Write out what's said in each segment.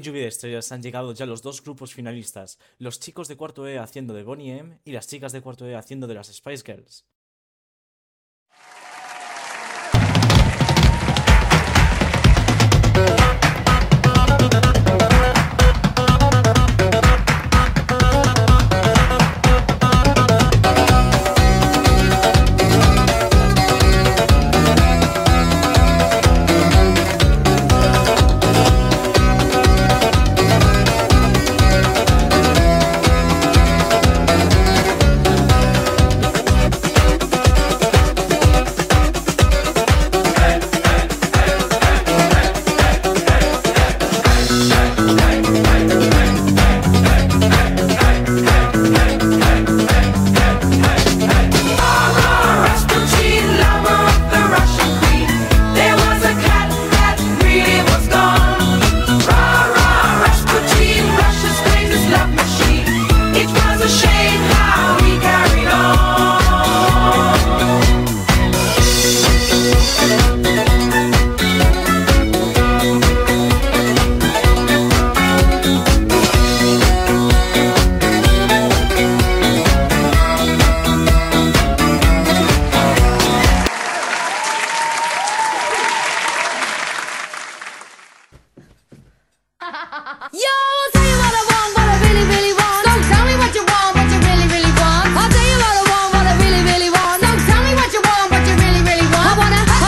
Lluvia de Estrellas han llegado ya los dos grupos finalistas, los chicos de cuarto E haciendo de Boney M y las chicas de cuarto E haciendo de las Spice Girls. Yo, I'll tell you what I want, what I really, really want. Don't tell me what you want, what you really, really want. I'll tell you what I want, what I really, really want. Don't tell me what you want, what you really, really want. I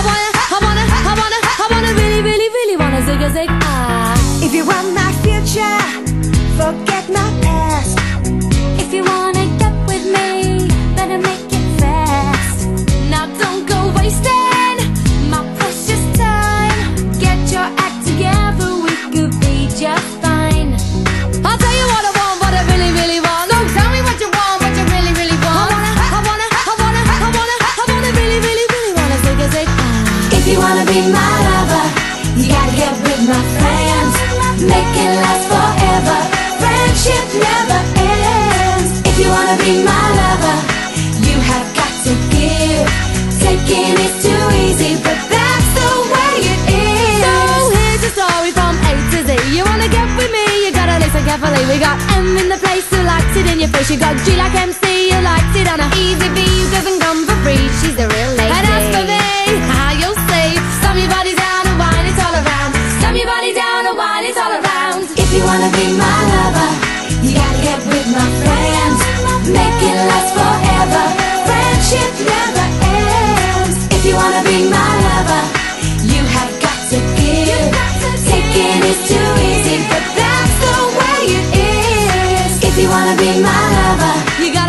wanna really, really, really wanna zig a zig ah. If you want my future, forget my past. If you wanna get with me, better make it fast. Now don't go wasting my precious time. Get your act together, we could be just fine. I'll tell you what I want, what I really, really want. Don't tell me what you want, what you really, really want. I wanna really, really, really wanna zig a zig ah. If you wanna be my lover, you gotta get with my friends. Make it last forever. Friendship never ends. If you wanna be my lover, you have got to give. Taking is too easy, but that's the way it is. So here's your story from A to Z. You wanna get with me, you gotta listen carefully. We got M in the place who likes it in your face. You got G like MC, who likes it on a easy B, who doesn't come for free. She's the real lady. And as for me, how you'll see, slam your body down and whine it all around. Slam your body down and whine it all around. If you wanna be my lover, you gotta get with my friends. Make it last forever. Friendship never ends. If you wanna be my lover, you have got to give. Taking is too easy, but that's the way it is. If you wanna be my lover, You gotta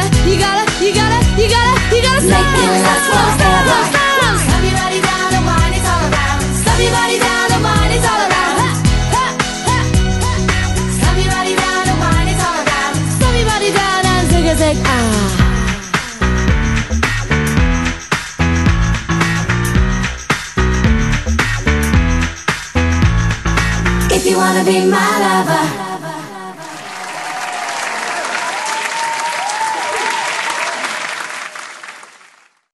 make it last forever. Slam your body down and whine it all around. Slam your body down and whine it all around. Slam your body down and whine it all around. Slam your body down and zig a zig ah. If you wanna be my lover,